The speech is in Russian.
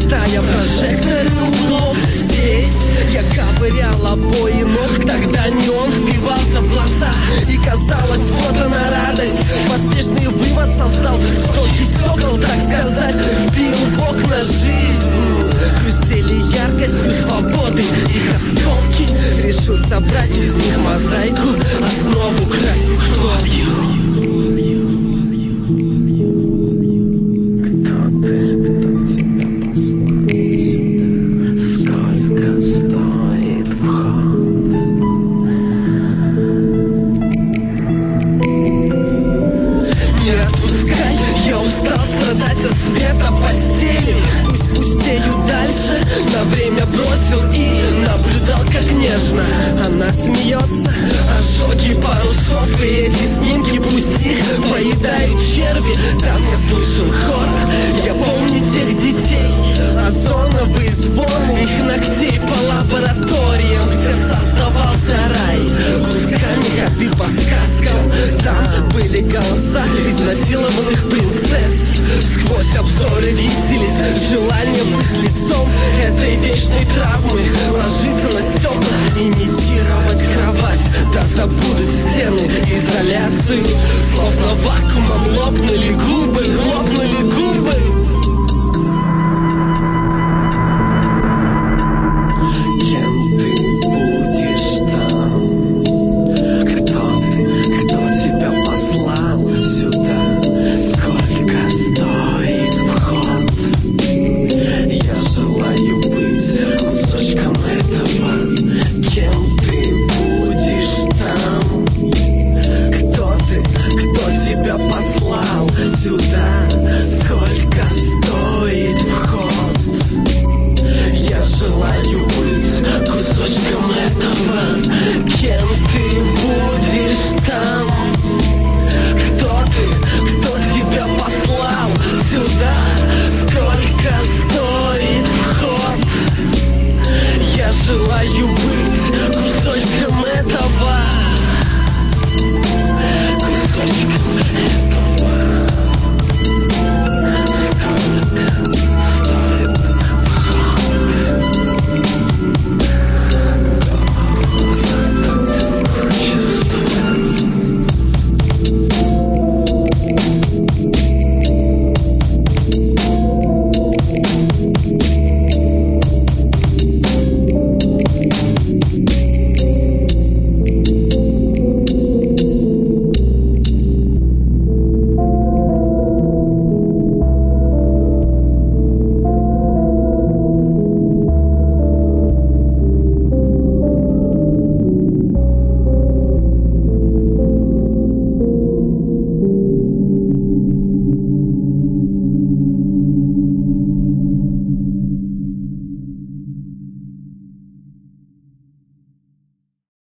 считая прожекторы углов. Здесь я ковырял обои ног, тогда неон вбивался в глаза, и казалось, вот она радость. Поспешный вывод создал стойки стекол, так сказать, вбил в окна жизнь. Хрустели яркостью свободы их осколки. Решил собрать из них мозаику, основу красить кровью. Страдать от света постели, пусть пустеют дальше. На время бросил и наблюдал, как нежно она смеется. Ожоги парусов и эти снимки, пусть их поедают черви. Там я слышал хор, я помню тех детей. Озоновый звон их ногтей по лабораториям, где создавался рай. Кусками ходы по сказкам, там были голоса изнасилованных принцесс. Сквозь обзоры виселиц, желание быть лицом этой вечной травмы, ложиться на стекла, имитировать кровать. Да забудут стены изоляцию, словно вакуумом лопнули